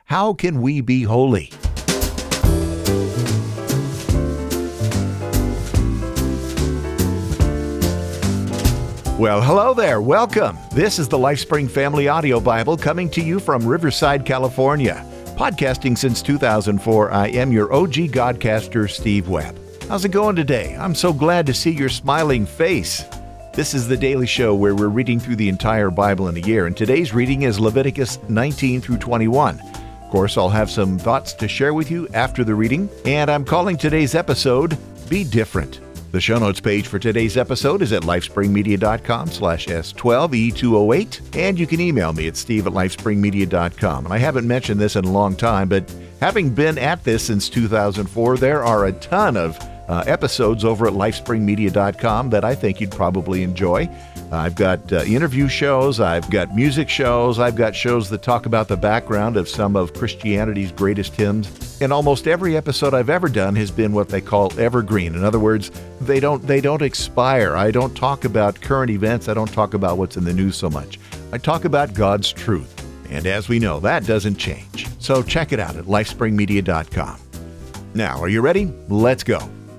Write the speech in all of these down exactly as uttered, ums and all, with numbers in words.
How can we be holy? Well, hello there. Welcome. This is the LifeSpring Family Audio Bible coming to you from Riverside, California. Podcasting since two thousand four, I am your O G Godcaster, Steve Webb. How's it going today? I'm so glad to see your smiling face. This is the daily show where we're reading through the entire Bible in a year, and today's reading is Leviticus nineteen through twenty-one. Of course, I'll have some thoughts to share with you after the reading, and I'm calling today's episode, Be Different. The show notes page for today's episode is at lifespringmedia.com slash S12E208, and you can email me at steve at lifespringmedia dot com. And I haven't mentioned this in a long time, but having been at this since two thousand four, there are a ton of uh, episodes over at lifespringmedia dot com that I think you'd probably enjoy. I've got uh, interview shows, I've got music shows, I've got shows that talk about the background of some of Christianity's greatest hymns. And almost every episode I've ever done has been what they call evergreen. In other words, they don't they don't expire. I don't talk about current events. I don't talk about what's in the news so much. I talk about God's truth. And as we know, that doesn't change. So check it out at lifespringmedia dot com. Now, are you ready? Let's go.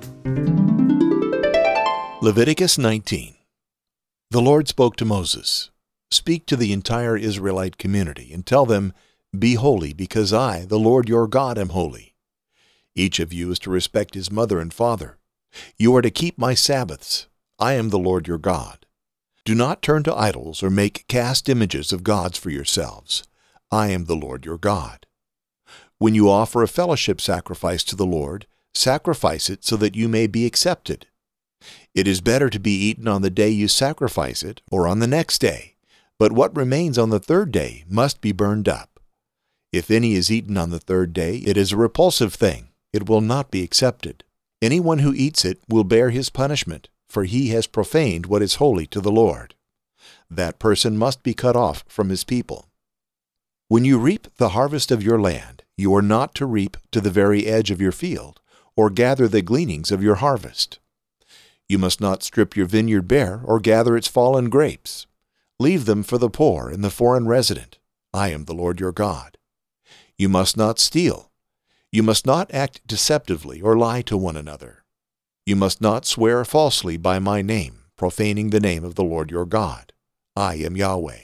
Leviticus nineteen. The Lord spoke to Moses, "Speak to the entire Israelite community and tell them, 'Be holy, because I, the Lord your God, am holy.' Each of you is to respect his mother and father. You are to keep my Sabbaths. I am the Lord your God. Do not turn to idols or make cast images of gods for yourselves. I am the Lord your God. When you offer a fellowship sacrifice to the Lord, sacrifice it so that you may be accepted. It is better to be eaten on the day you sacrifice it or on the next day, but what remains on the third day must be burned up. If any is eaten on the third day, it is a repulsive thing. It will not be accepted. Anyone who eats it will bear his punishment, for he has profaned what is holy to the Lord. That person must be cut off from his people. When you reap the harvest of your land, you are not to reap to the very edge of your field, or gather the gleanings of your harvest. You must not strip your vineyard bare or gather its fallen grapes. Leave them for the poor and the foreign resident. I am the Lord your God. You must not steal. You must not act deceptively or lie to one another. You must not swear falsely by my name, profaning the name of the Lord your God. I am Yahweh.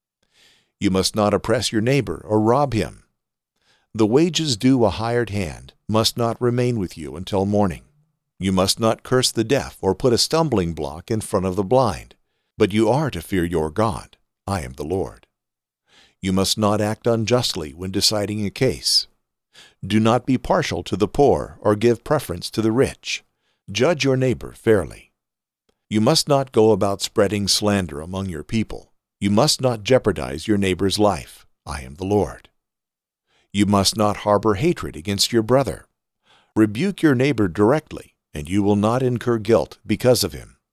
You must not oppress your neighbor or rob him. The wages due a hired hand must not remain with you until morning. You must not curse the deaf or put a stumbling block in front of the blind, but you are to fear your God. I am the Lord. You must not act unjustly when deciding a case. Do not be partial to the poor or give preference to the rich. Judge your neighbor fairly. You must not go about spreading slander among your people. You must not jeopardize your neighbor's life. I am the Lord. You must not harbor hatred against your brother. Rebuke your neighbor directly, and you will not incur guilt because of him.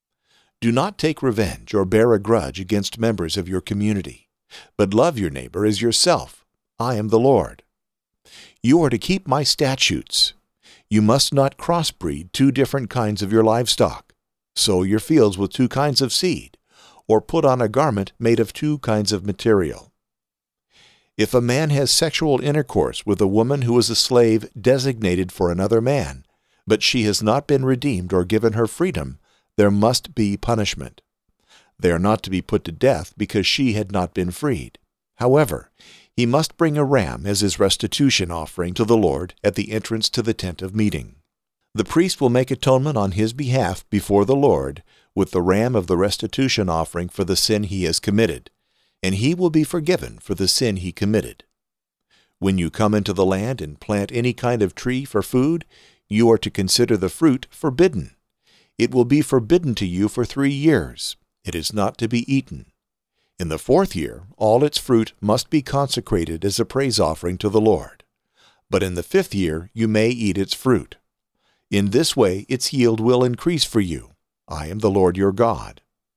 Do not take revenge or bear a grudge against members of your community, but love your neighbor as yourself. I am the Lord. You are to keep my statutes. You must not crossbreed two different kinds of your livestock, sow your fields with two kinds of seed, or put on a garment made of two kinds of material. If a man has sexual intercourse with a woman who is a slave designated for another man, but she has not been redeemed or given her freedom, there must be punishment. They are not to be put to death because she had not been freed. However, he must bring a ram as his restitution offering to the Lord at the entrance to the tent of meeting. The priest will make atonement on his behalf before the Lord with the ram of the restitution offering for the sin he has committed, and he will be forgiven for the sin he committed. When you come into the land and plant any kind of tree for food, you are to consider the fruit forbidden. It will be forbidden to you for three years. It is not to be eaten. In the fourth year, all its fruit must be consecrated as a praise offering to the Lord. But in the fifth year, you may eat its fruit. In this way, its yield will increase for you. I am the Lord your God.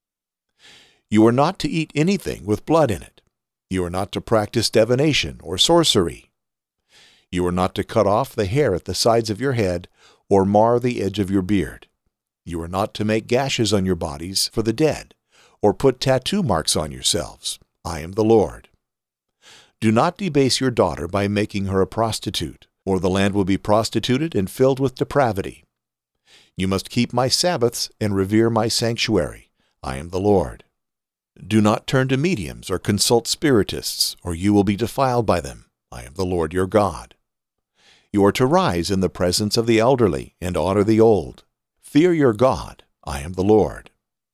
You are not to eat anything with blood in it. You are not to practice divination or sorcery. You are not to cut off the hair at the sides of your head or mar the edge of your beard. You are not to make gashes on your bodies for the dead, or put tattoo marks on yourselves. I am the Lord. Do not debase your daughter by making her a prostitute, or the land will be prostituted and filled with depravity. You must keep my Sabbaths and revere my sanctuary. I am the Lord. Do not turn to mediums or consult spiritists, or you will be defiled by them. I am the Lord your God. You are to rise in the presence of the elderly and honor the old. Fear your God. I am the Lord.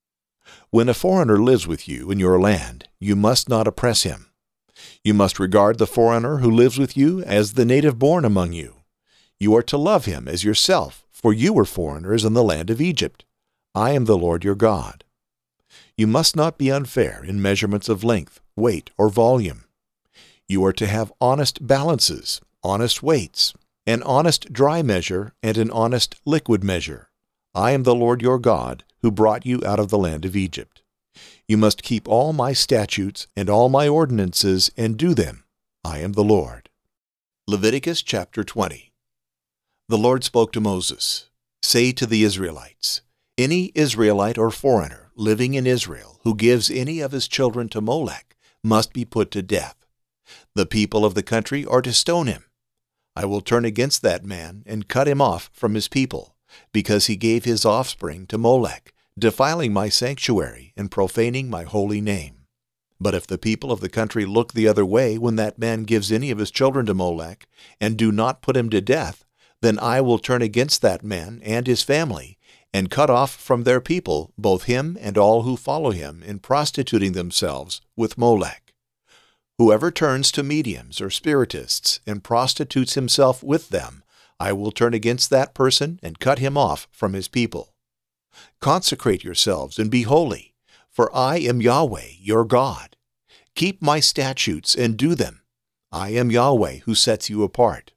When a foreigner lives with you in your land, you must not oppress him. You must regard the foreigner who lives with you as the native born among you. You are to love him as yourself, for you were foreigners in the land of Egypt. I am the Lord your God. You must not be unfair in measurements of length, weight, or volume. You are to have honest balances, honest weights, an honest dry measure, and an honest liquid measure. I am the Lord your God, who brought you out of the land of Egypt. You must keep all my statutes and all my ordinances and do them. I am the Lord. Leviticus chapter twenty. The Lord spoke to Moses, Say to the Israelites, Any Israelite or foreigner living in Israel who gives any of his children to Molech must be put to death. The people of the country are to stone him. I will turn against that man and cut him off from his people, because he gave his offspring to Molech, defiling my sanctuary and profaning my holy name. But if the people of the country look the other way when that man gives any of his children to Molech, and do not put him to death, then I will turn against that man and his family, and cut off from their people both him and all who follow him in prostituting themselves with Molech. Whoever turns to mediums or spiritists and prostitutes himself with them, I will turn against that person and cut him off from his people. Consecrate yourselves and be holy, for I am Yahweh, your God. Keep my statutes and do them. I am Yahweh who sets you apart.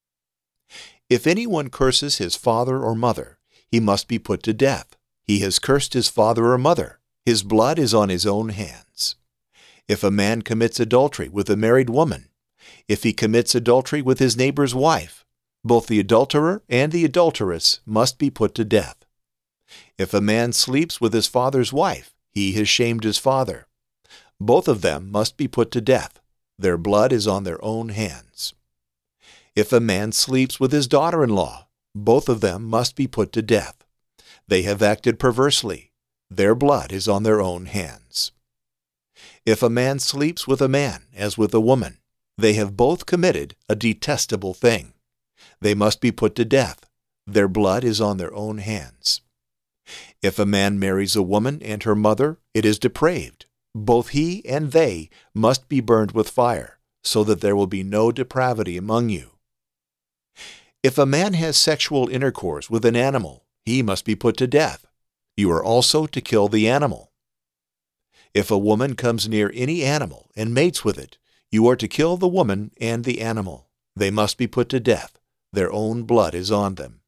If anyone curses his father or mother, he must be put to death. He has cursed his father or mother. His blood is on his own hands. If a man commits adultery with a married woman, if he commits adultery with his neighbor's wife, both the adulterer and the adulteress must be put to death. If a man sleeps with his father's wife, he has shamed his father. Both of them must be put to death. Their blood is on their own hands. If a man sleeps with his daughter-in-law, both of them must be put to death. They have acted perversely. Their blood is on their own hands. If a man sleeps with a man as with a woman, they have both committed a detestable thing. They must be put to death. Their blood is on their own hands. If a man marries a woman and her mother, it is depraved. Both he and they must be burned with fire, so that there will be no depravity among you. If a man has sexual intercourse with an animal, he must be put to death. You are also to kill the animal. If a woman comes near any animal and mates with it, you are to kill the woman and the animal. They must be put to death. Their own blood is on them.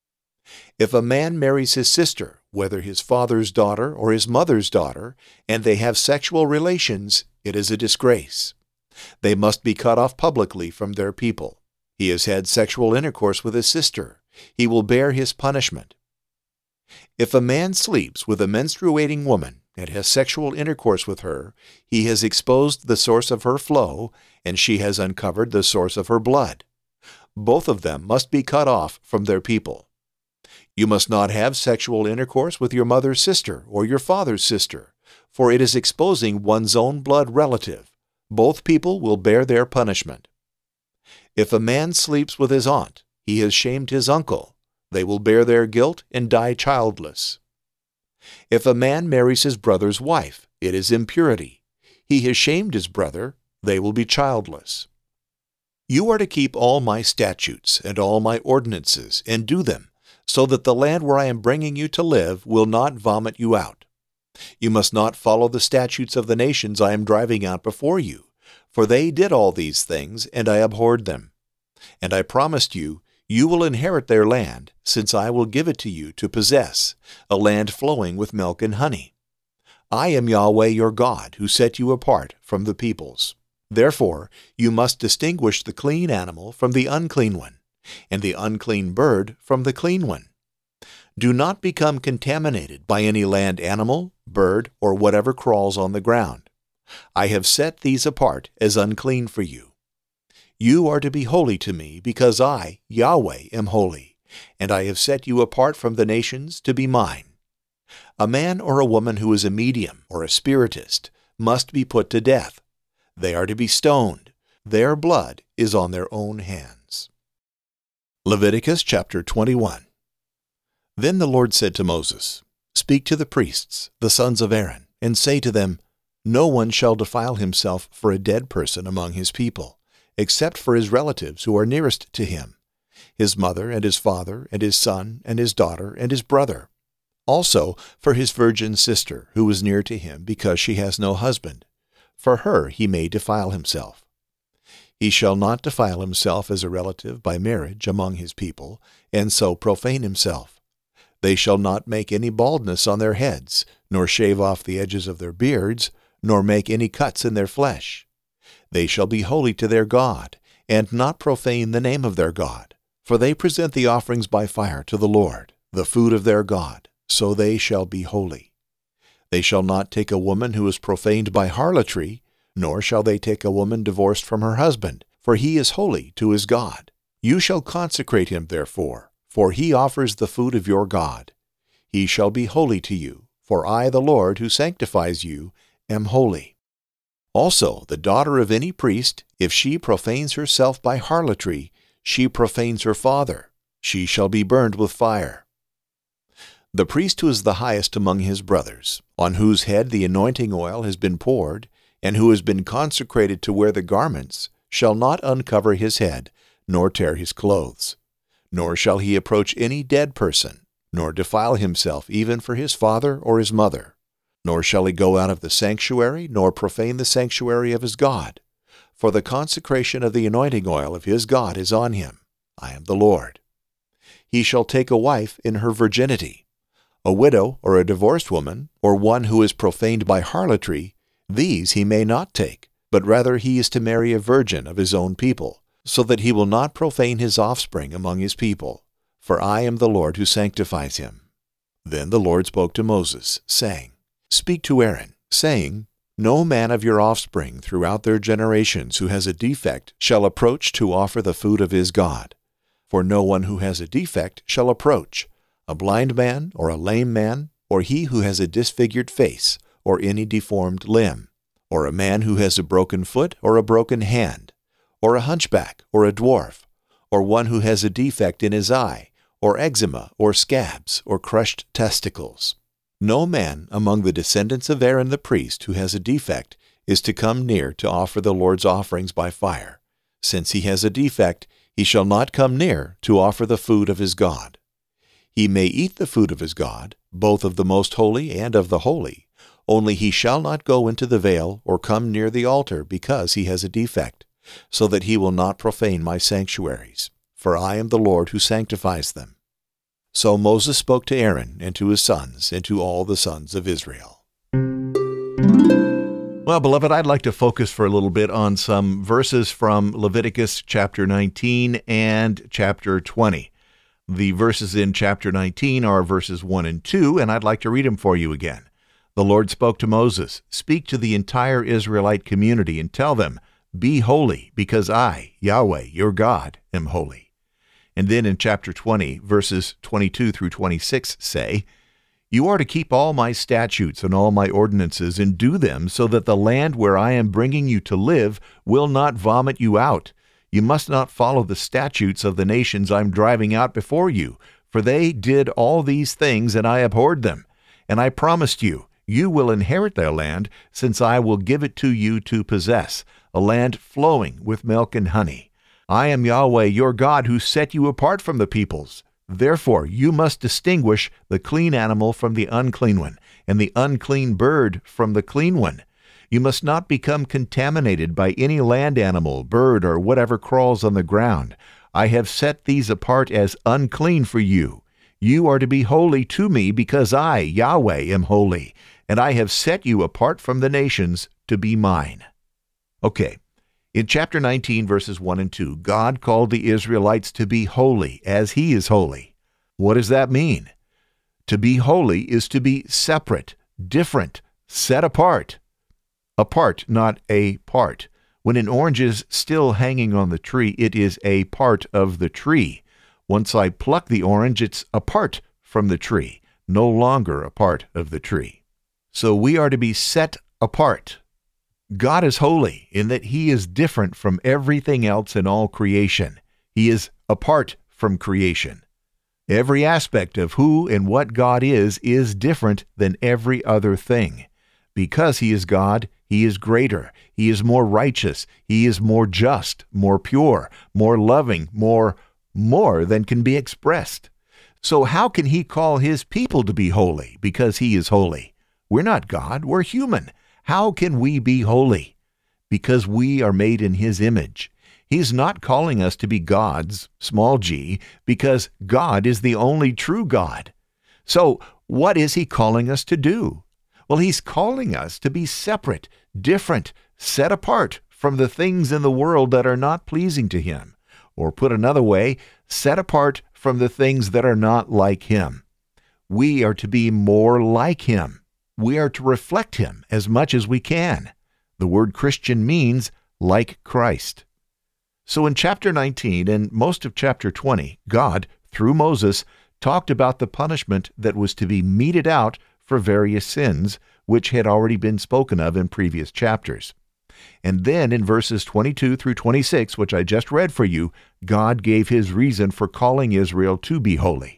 If a man marries his sister, whether his father's daughter or his mother's daughter, and they have sexual relations, it is a disgrace. They must be cut off publicly from their people. He has had sexual intercourse with his sister. He will bear his punishment. If a man sleeps with a menstruating woman and has sexual intercourse with her, he has exposed the source of her flow, and she has uncovered the source of her blood. Both of them must be cut off from their people. You must not have sexual intercourse with your mother's sister or your father's sister, for it is exposing one's own blood relative. Both people will bear their punishment. If a man sleeps with his aunt, he has shamed his uncle. They will bear their guilt and die childless. If a man marries his brother's wife, it is impurity. He has shamed his brother. They will be childless. You are to keep all my statutes and all my ordinances and do them, so that the land where I am bringing you to live will not vomit you out. You must not follow the statutes of the nations I am driving out before you, for they did all these things, and I abhorred them. And I promised you, you will inherit their land, since I will give it to you to possess, a land flowing with milk and honey. I am Yahweh your God, who set you apart from the peoples. Therefore, you must distinguish the clean animal from the unclean one, and the unclean bird from the clean one. Do not become contaminated by any land animal, bird, or whatever crawls on the ground. I have set these apart as unclean for you. You are to be holy to me, because I, Yahweh, am holy, and I have set you apart from the nations to be mine. A man or a woman who is a medium or a spiritist must be put to death. They are to be stoned. Their blood is on their own hands. Leviticus chapter twenty-one. Then the Lord said to Moses, Speak to the priests, the sons of Aaron, and say to them, No one shall defile himself for a dead person among his people, except for his relatives who are nearest to him, his mother and his father and his son and his daughter and his brother. Also for his virgin sister who is near to him because she has no husband. For her he may defile himself. He shall not defile himself as a relative by marriage among his people, and so profane himself. They shall not make any baldness on their heads, nor shave off the edges of their beards, nor make any cuts in their flesh. They shall be holy to their God, and not profane the name of their God, for they present the offerings by fire to the Lord, the food of their God, so they shall be holy. They shall not take a woman who is profaned by harlotry, nor shall they take a woman divorced from her husband, for he is holy to his God. You shall consecrate him, therefore, for he offers the food of your God. He shall be holy to you, for I, the Lord, who sanctifies you, am holy. Also, the daughter of any priest, if she profanes herself by harlotry, she profanes her father. She shall be burned with fire. The priest who is the highest among his brothers, on whose head the anointing oil has been poured, and who has been consecrated to wear the garments, shall not uncover his head, nor tear his clothes. Nor shall he approach any dead person, nor defile himself even for his father or his mother. Nor shall he go out of the sanctuary, nor profane the sanctuary of his God. For the consecration of the anointing oil of his God is on him. I am the Lord. He shall take a wife in her virginity. A widow or a divorced woman, or one who is profaned by harlotry, these he may not take, but rather he is to marry a virgin of his own people, so that he will not profane his offspring among his people. For I am the Lord who sanctifies him. Then the Lord spoke to Moses, saying, Speak to Aaron, saying, No man of your offspring throughout their generations who has a defect shall approach to offer the food of his God. For no one who has a defect shall approach, a blind man or a lame man, or he who has a disfigured face, or any deformed limb, or a man who has a broken foot or a broken hand, or a hunchback or a dwarf, or one who has a defect in his eye, or eczema or scabs or crushed testicles. No man among the descendants of Aaron the priest who has a defect is to come near to offer the Lord's offerings by fire. Since he has a defect, he shall not come near to offer the food of his God. He may eat the food of his God, both of the most holy and of the holy, only he shall not go into the veil or come near the altar because he has a defect, so that he will not profane my sanctuaries. For I am the Lord who sanctifies them. So Moses spoke to Aaron and to his sons and to all the sons of Israel. Well, beloved, I'd like to focus for a little bit on some verses from Leviticus chapter nineteen and chapter twenty. The verses in chapter nineteen are verses one and two, and I'd like to read them for you again. The Lord spoke to Moses, Speak to the entire Israelite community and tell them, Be holy, because I, Yahweh, your God, am holy. And then in chapter twenty, verses twenty-two through twenty-six say, You are to keep all my statutes and all my ordinances and do them so that the land where I am bringing you to live will not vomit you out. You must not follow the statutes of the nations I'm driving out before you, for they did all these things and I abhorred them. And I promised you, you will inherit their land, since I will give it to you to possess, a land flowing with milk and honey. I am Yahweh your God who set you apart from the peoples. Therefore you must distinguish the clean animal from the unclean one, and the unclean bird from the clean one. You must not become contaminated by any land animal, bird, or whatever crawls on the ground. I have set these apart as unclean for you. You are to be holy to me because I, Yahweh, am holy, and I have set you apart from the nations to be mine. Okay, in chapter nineteen, verses one and two, God called the Israelites to be holy as he is holy. What does that mean? To be holy is to be separate, different, set apart. Apart, not a part. When an orange is still hanging on the tree, it is a part of the tree. Once I pluck the orange, it's apart from the tree, no longer a part of the tree. So we are to be set apart. God is holy in that He is different from everything else in all creation. He is apart from creation. Every aspect of who and what God is is different than every other thing. Because He is God, He is greater, He is more righteous, He is more just, more pure, more loving, more, more than can be expressed. So how can He call His people to be holy because He is holy? We're not God, we're human. How can we be holy? Because we are made in His image. He's not calling us to be gods, small g, because God is the only true God. So what is He calling us to do? Well, He's calling us to be separate, different, set apart from the things in the world that are not pleasing to Him. Or put another way, set apart from the things that are not like Him. We are to be more like Him. We are to reflect Him as much as we can. The word Christian means like Christ. So in chapter nineteen and most of chapter twenty, God, through Moses, talked about the punishment that was to be meted out for various sins, which had already been spoken of in previous chapters. And then in verses twenty-two through twenty-six, which I just read for you, God gave His reason for calling Israel to be holy.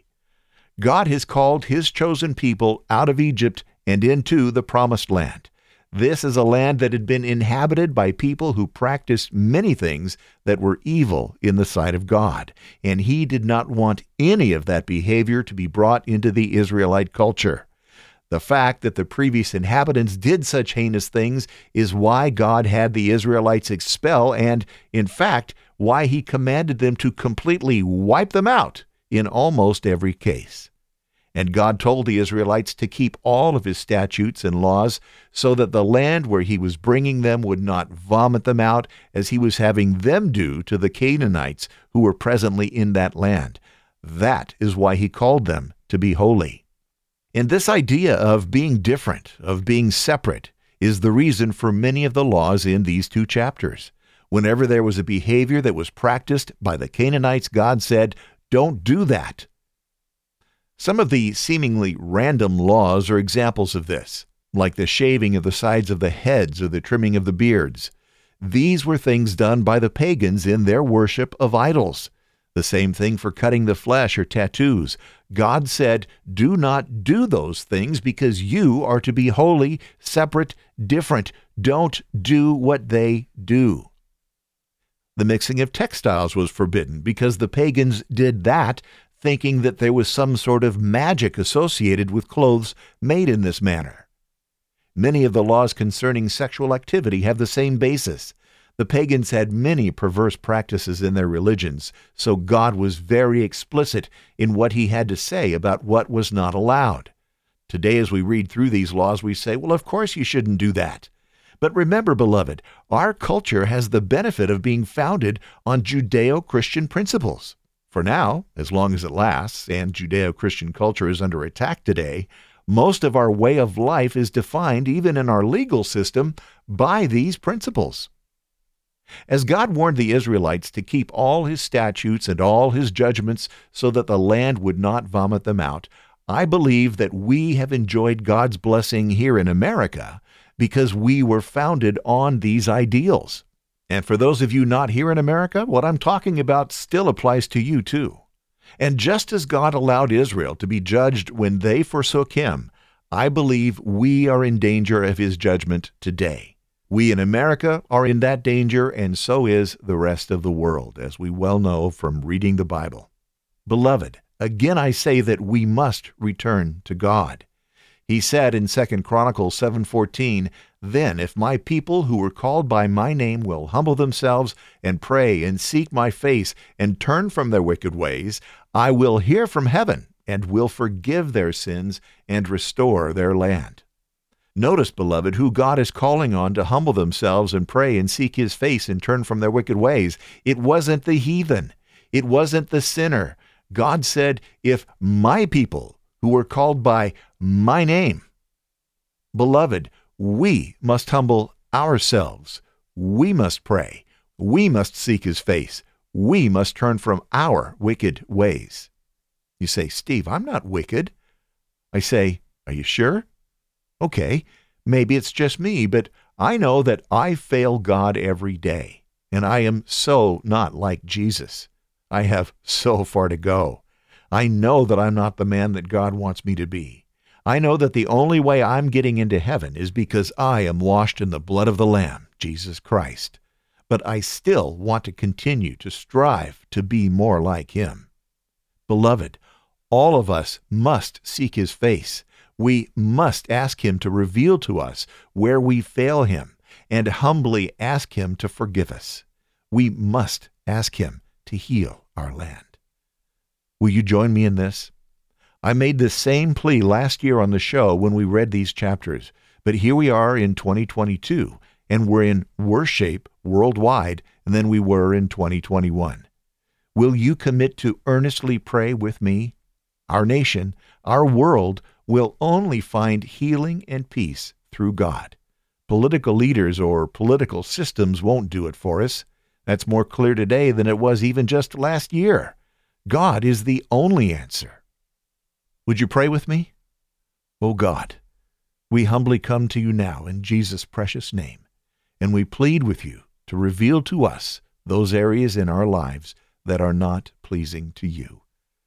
God has called His chosen people out of Egypt and into the promised land. This is a land that had been inhabited by people who practiced many things that were evil in the sight of God, and He did not want any of that behavior to be brought into the Israelite culture. The fact that the previous inhabitants did such heinous things is why God had the Israelites expel and, in fact, why He commanded them to completely wipe them out in almost every case. And God told the Israelites to keep all of His statutes and laws so that the land where He was bringing them would not vomit them out as He was having them do to the Canaanites who were presently in that land. That is why He called them to be holy. And this idea of being different, of being separate, is the reason for many of the laws in these two chapters. Whenever there was a behavior that was practiced by the Canaanites, God said, "Don't do that." Some of the seemingly random laws are examples of this, like the shaving of the sides of the heads or the trimming of the beards. These were things done by the pagans in their worship of idols. The same thing for cutting the flesh or tattoos. God said, do not do those things because you are to be holy, separate, different. Don't do what they do. The mixing of textiles was forbidden because the pagans did that, thinking that there was some sort of magic associated with clothes made in this manner. Many of the laws concerning sexual activity have the same basis. The pagans had many perverse practices in their religions, so God was very explicit in what He had to say about what was not allowed. Today, as we read through these laws, we say, well, of course you shouldn't do that. But remember, beloved, our culture has the benefit of being founded on Judeo-Christian principles. For now, as long as it lasts, and Judeo-Christian culture is under attack today, most of our way of life is defined, even in our legal system, by these principles. As God warned the Israelites to keep all His statutes and all His judgments so that the land would not vomit them out, I believe that we have enjoyed God's blessing here in America because we were founded on these ideals. And for those of you not here in America, what I'm talking about still applies to you too. And just as God allowed Israel to be judged when they forsook Him, I believe we are in danger of His judgment today. We in America are in that danger, and so is the rest of the world, as we well know from reading the Bible. Beloved, again I say that we must return to God. He said in Second Chronicles seven fourteen, "Then if my people who are called by my name will humble themselves and pray and seek my face and turn from their wicked ways, I will hear from heaven and will forgive their sins and restore their land." Notice, beloved, who God is calling on to humble themselves and pray and seek His face and turn from their wicked ways. It wasn't the heathen. It wasn't the sinner. God said, if my people who are called by my name. Beloved, we must humble ourselves. We must pray. We must seek his face. We must turn from our wicked ways. You say, Steve, I'm not wicked. I say, are you sure? Okay, maybe it's just me, but I know that I fail God every day, and I am so not like Jesus. I have so far to go. I know that I'm not the man that God wants me to be. I know that the only way I'm getting into heaven is because I am washed in the blood of the Lamb, Jesus Christ. But I still want to continue to strive to be more like him. Beloved, all of us must seek his face. We must ask him to reveal to us where we fail him and humbly ask him to forgive us. We must ask him to heal our land. Will you join me in this? I made this same plea last year on the show when we read these chapters, but here we are in twenty twenty-two, and we're in worse shape worldwide than we were in twenty twenty-one. Will you commit to earnestly pray with me? Our nation, our world, will only find healing and peace through God. Political leaders or political systems won't do it for us. That's more clear today than it was even just last year. God is the only answer. Would you pray with me? Oh God, we humbly come to you now in Jesus' precious name, and we plead with you to reveal to us those areas in our lives that are not pleasing to you.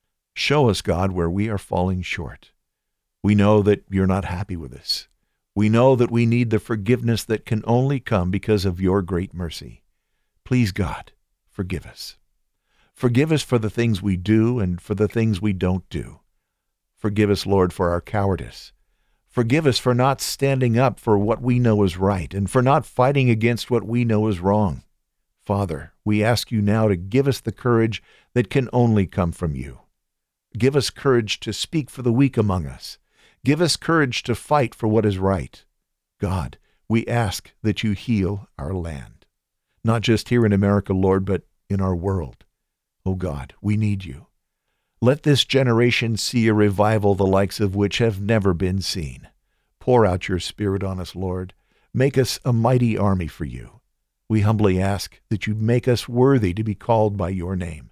Show us, God, where we are falling short. We know that you're not happy with us. We know that we need the forgiveness that can only come because of your great mercy. Please, God, forgive us. Forgive us for the things we do and for the things we don't do. Forgive us, Lord, for our cowardice. Forgive us for not standing up for what we know is right and for not fighting against what we know is wrong. Father, we ask you now to give us the courage that can only come from you. Give us courage to speak for the weak among us. Give us courage to fight for what is right. God, we ask that you heal our land, not just here in America, Lord, but in our world. Oh God, we need you. Let this generation see a revival the likes of which have never been seen. Pour out your Spirit on us, Lord. Make us a mighty army for you. We humbly ask that you make us worthy to be called by your name.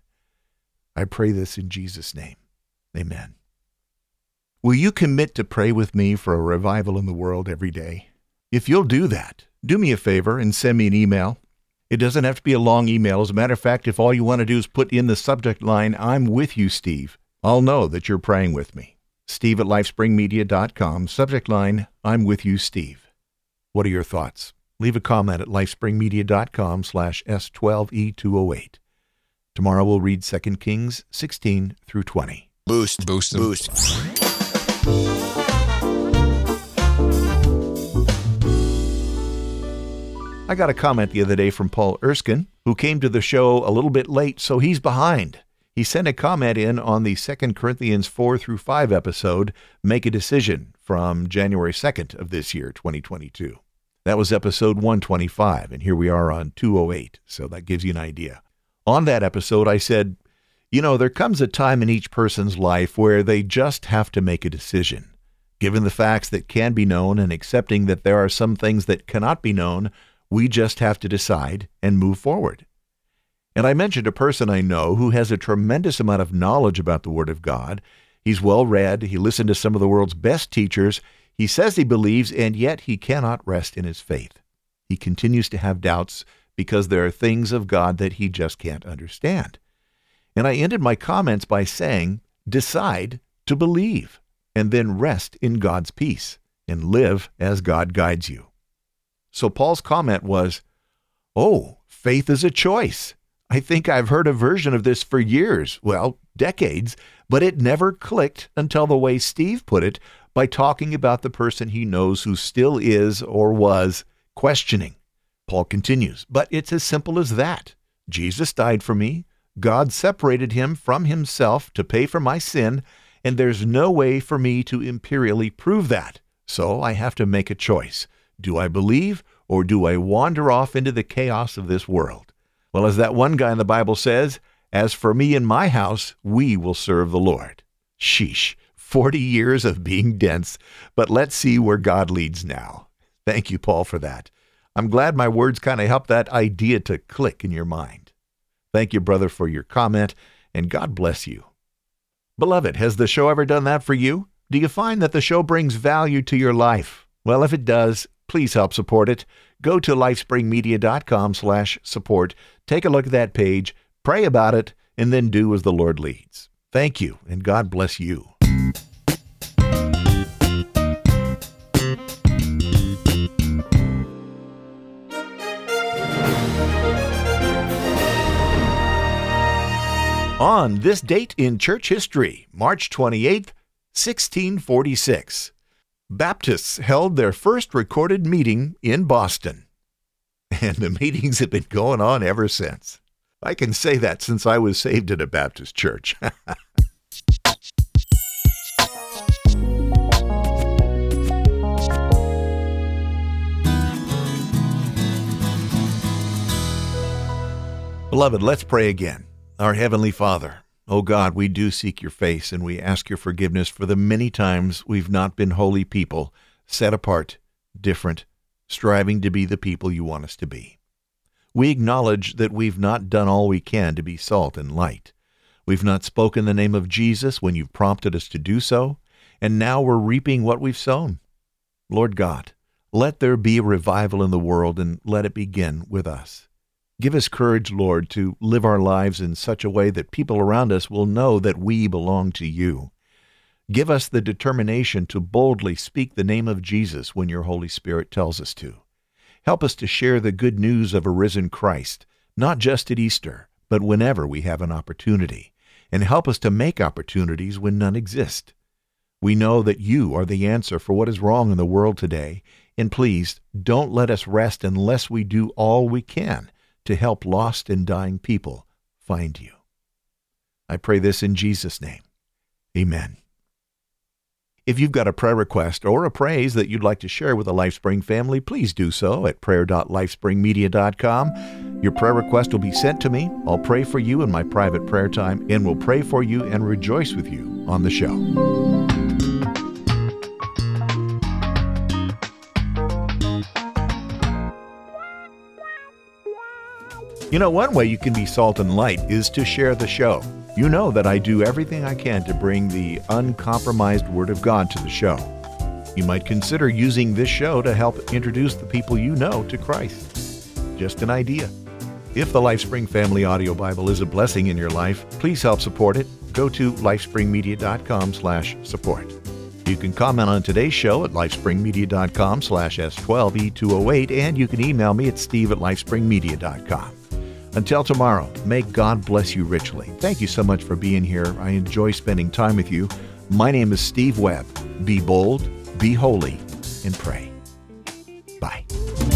I pray this in Jesus' name. Amen. Will you commit to pray with me for a revival in the world every day? If you'll do that, do me a favor and send me an email. It doesn't have to be a long email. As a matter of fact, if all you want to do is put in the subject line, I'm with you, Steve, I'll know that you're praying with me. Steve at lifespring media dot com, subject line, I'm with you, Steve. What are your thoughts? Leave a comment at lifespring media dot com slash S twelve E two oh eight. Tomorrow we'll read Second Kings sixteen through twenty. Boost, boost, boost. I got a comment the other day from Paul Erskine, who came to the show a little bit late, so he's behind. He sent a comment in on the Second Corinthians four through five episode, Make a Decision, from January second of this year, twenty twenty-two. That was episode one twenty-five, and here we are on two oh eight, so that gives you an idea. On that episode, I said, you know, there comes a time in each person's life where they just have to make a decision. Given the facts that can be known and accepting that there are some things that cannot be known, we just have to decide and move forward. And I mentioned a person I know who has a tremendous amount of knowledge about the Word of God. He's well-read. He listened to some of the world's best teachers. He says he believes, and yet he cannot rest in his faith. He continues to have doubts because there are things of God that he just can't understand. And I ended my comments by saying, decide to believe, and then rest in God's peace, and live as God guides you. So Paul's comment was, oh, faith is a choice. I think I've heard a version of this for years, well, decades, but it never clicked until the way Steve put it by talking about the person he knows who still is or was questioning. Paul continues, but it's as simple as that. Jesus died for me. God separated him from himself to pay for my sin, and there's no way for me to empirically prove that. So I have to make a choice. Do I believe, or do I wander off into the chaos of this world? Well, as that one guy in the Bible says, as for me and my house, we will serve the Lord. Sheesh, forty years of being dense, but let's see where God leads now. Thank you, Paul, for that. I'm glad my words kind of helped that idea to click in your mind. Thank you, brother, for your comment, and God bless you. Beloved, has the show ever done that for you? Do you find that the show brings value to your life? Well, if it does, please help support it. Go to lifespringmedia.com slash support. Take a look at that page, pray about it, and then do as the Lord leads. Thank you, and God bless you. On this date in church history, March twenty-eighth, sixteen forty-six, Baptists held their first recorded meeting in Boston. And the meetings have been going on ever since. I can say that since I was saved at a Baptist church. Beloved, let's pray again. Our Heavenly Father, oh God, we do seek your face, and we ask your forgiveness for the many times we've not been holy people, set apart, different, striving to be the people you want us to be. We acknowledge that we've not done all we can to be salt and light. We've not spoken the name of Jesus when you've prompted us to do so, and now we're reaping what we've sown. Lord God, let there be a revival in the world, and let it begin with us. Give us courage, Lord, to live our lives in such a way that people around us will know that we belong to you. Give us the determination to boldly speak the name of Jesus when your Holy Spirit tells us to. Help us to share the good news of a risen Christ, not just at Easter, but whenever we have an opportunity, and help us to make opportunities when none exist. We know that you are the answer for what is wrong in the world today, and please don't let us rest unless we do all we can to help lost and dying people find you. I pray this in Jesus' name. Amen. If you've got a prayer request or a praise that you'd like to share with the LifeSpring family, please do so at prayer dot lifespring media dot com. Your prayer request will be sent to me. I'll pray for you in my private prayer time, and we'll pray for you and rejoice with you on the show. You know, one way you can be salt and light is to share the show. You know that I do everything I can to bring the uncompromised Word of God to the show. You might consider using this show to help introduce the people you know to Christ. Just an idea. If the LifeSpring Family Audio Bible is a blessing in your life, please help support it. Go to lifespringmedia.com slash support. You can comment on today's show at lifespringmedia.com slash S12E208, and you can email me at steve at lifespringmedia dot com. Until tomorrow, may God bless you richly. Thank you so much for being here. I enjoy spending time with you. My name is Steve Webb. Be bold, be holy, and pray. Bye.